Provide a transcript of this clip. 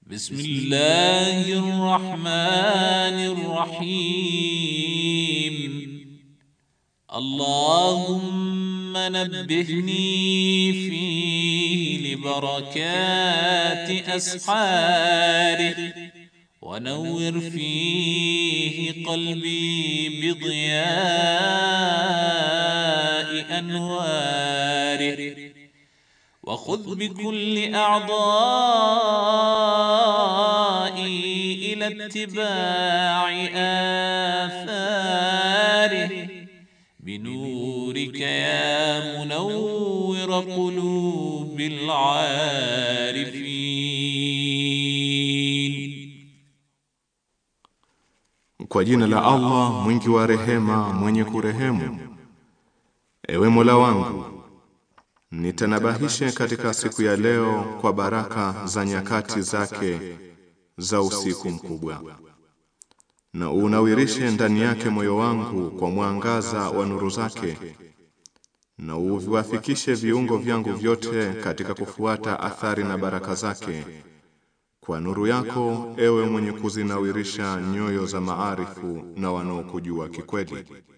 بسم الله الرحمن الرحيم اللهم نبهني فيه لبركات أسحاره ونور فيه قلبي بضياء أنواره وخذ بكل أعضائي إلى اتباع آثاره بنورك يا منور قلوب العارفين. Kwa jina la Allah mwingi wa rehema mwenye kurehemu. Ewe Mola wangu, nitanabahishe katika siku ya leo kwa baraka za nyakati zake za usiku mkubwa, na unawirishe ndani yake moyo wangu kwa mwangaza wa nuru zake, na uviwafikishe viungo vyangu vyote katika kufuata athari na baraka zake kwa nuru yako, ewe mwenye kuzinawirisha nyoyo za maarifu na wanaokujua kikweli.